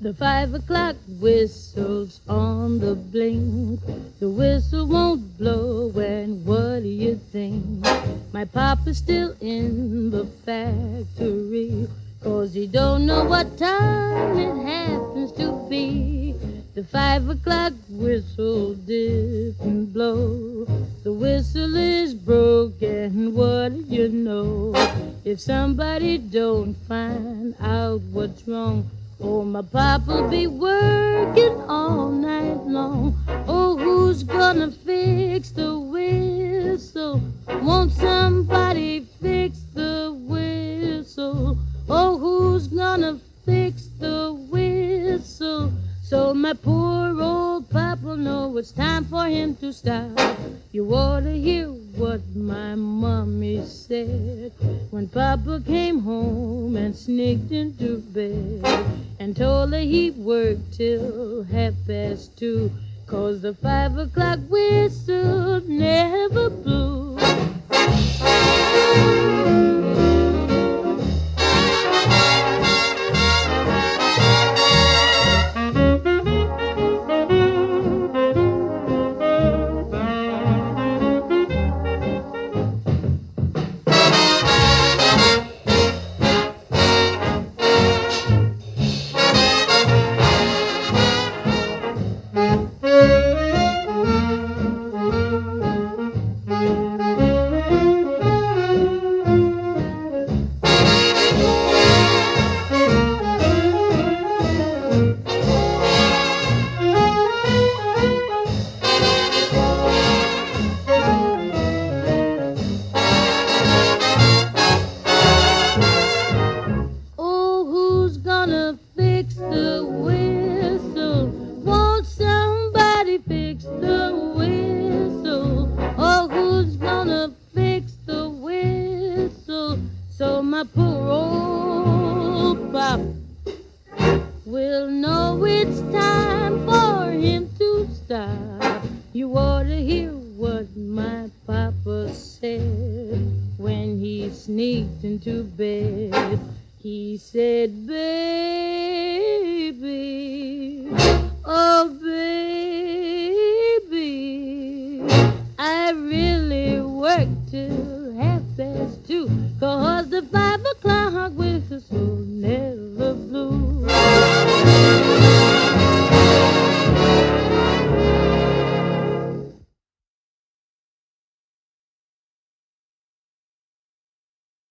The 5 o'clock whistle's on the blink. The whistle won't blow, and what do you think? My papa's still in the factory, 'cause he don't know what time it happens to be. The 5 o'clock whistle didn't blow. The whistle is broken, what do you know? If somebody don't find out what's wrong, oh, my papa'll be working all night long. Oh, who's gonna fix the whistle? Won't somebody fix the whistle? Oh, who's gonna fix the whistle? So my poor old papa'll know it's time for him to stop. You ought to hear what my mommy said when Papa came home and sneaked into bed and told her he'd work till 2:30, 'cause the 5 o'clock whistle never blew. Fix the whistle. Won't somebody fix the whistle? Oh, who's gonna fix the whistle? So my poor old pop will know it's time for him to stop. You ought to hear what my papa said when he sneaked into bed. He said, baby, oh baby, I really worked till 2:30, 'cause the 5 o'clock whistle never blew.